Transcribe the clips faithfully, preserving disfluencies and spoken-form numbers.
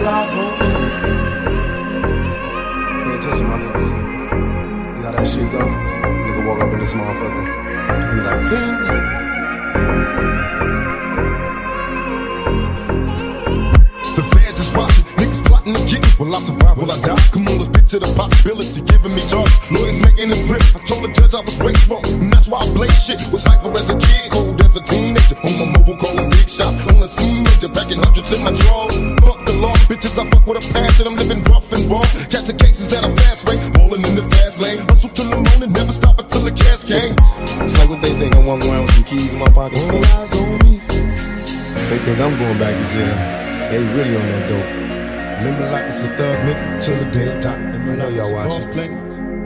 All eyes on me. Pay attention, my niggas. See how that shit go? Nigga walk up in this motherfucker and be like, King. The feds is watching, niggas plotting to get me. Will I survive, will I die? Come on, let's picture the possibility, giving me charges. Lawyers making it grip, I told the judge I was raised wrong, and that's why I blaze shit. Was hyper as a kid, cold as a teenager. On my mobile calling big shots, on the scene, major, packing hundreds in my draw. Fuck the law, bitches, I fuck with a passion. I'm living rough and raw, catching cases at a fast rate, rolling in the fast lane. Hustle till the morning, never stop until the cash came. It's like what they think, I'm walking around with some keys in my pocket. All eyes on me. They think I'm going back to jail. They really on that dope. Living like it's a thug nigga till the day I die. And I know y'all watching.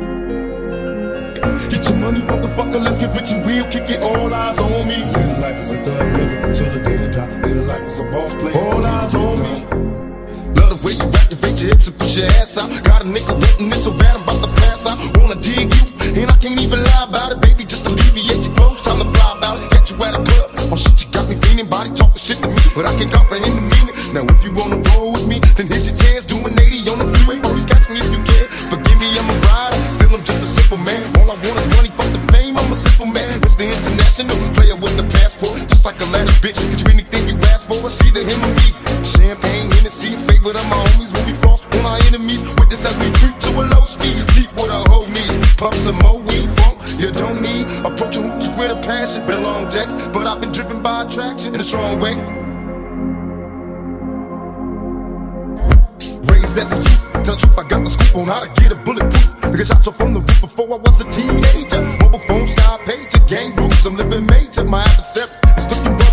Get your money, motherfucker, let's get rich and real. Kick it, all eyes on me. Living life as a thug nigga till the day I die. Living life as a boss player. All eyes on me. Love the way you activate your hips and push your ass out. Got a nigga waiting, it's so bad I'm about to pass out. Wanna dig you, and I can't even lie about it, baby. Just alleviate your clothes, time to fly about it. Catch you at a club, oh shit, you got me feeling. Body talking shit to me, but I can't comprehend the meaning. Now if you wanna roll with me, then here's your chance. Doing eighty on the freeway, always catch me if you can. Forgive me, I'm a rider, still I'm just a simple man. All I want is money, fuck the fame, I'm a simple man. Mister International, player with the passport, just like a ladder bitch. Get you anything you ask for, it's either him or me. Champagne, Hennessy, favorite of my homies. When we floss on our enemies, witness as we creep to a low speed. Deep with a whole need, puff some more weed, funk you don't need. Approaching hoops with a passion, been a long day, but I've been driven by attraction in a strong way. Raised as a youth, tell the truth, I got my scoop on how to get a bulletproof. Nigga shot you from the roof before I was a teenager. Mobile phone, style pager, gang rules, I'm living major. My adversaries is looking